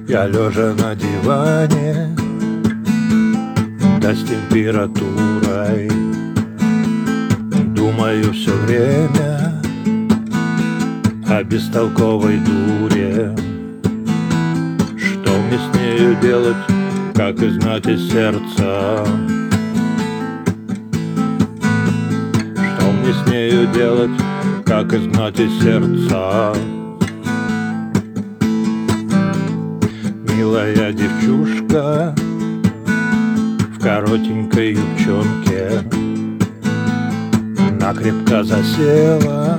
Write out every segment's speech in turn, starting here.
Я лежа на диване, да с температурой, думаю все время о бестолковой дуре. Что мне с нею делать, как изгнать из сердца? Что мне с нею делать, как изгнать из сердца? Милая девчушка в коротенькой юбчонке накрепко засела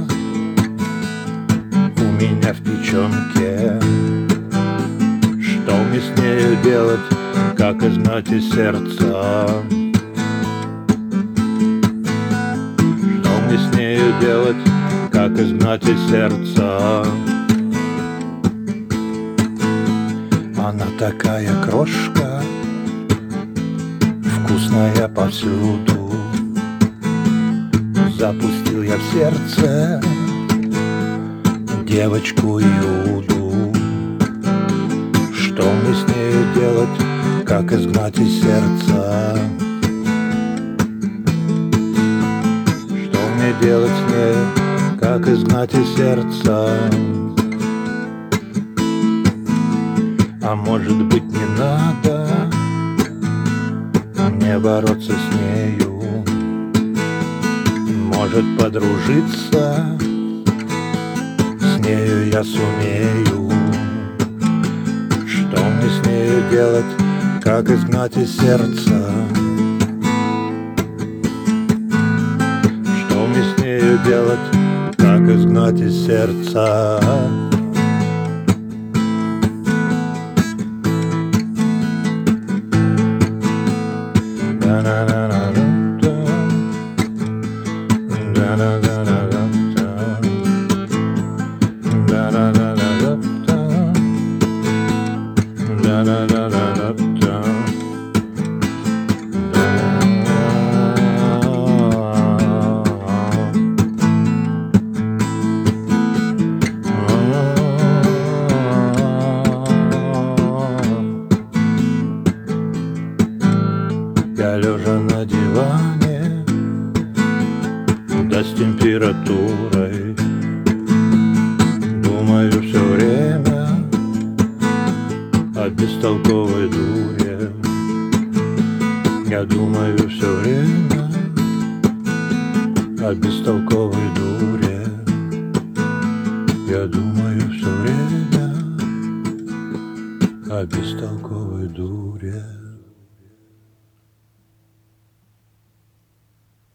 у меня в печенке. Что мне с нею делать, как изгнать из сердца? Что мне с нею делать, как изгнать из сердца? Она такая крошка, вкусная повсюду. Запустил я в сердце девочку Иуду. Что мне с нею делать, как изгнать из сердца? Что мне делать с нею, как изгнать из сердца? А может быть, не надо мне бороться с нею? Может, подружиться с нею я сумею? Что мне с нею делать, как изгнать из сердца? Что мне с нею делать, как изгнать из сердца? Я лежа на диване, да с температурой, думаю все время о бестолковой дуре. Я думаю все время о бестолковой дуре. Я думаю все время о бестолковой дуре.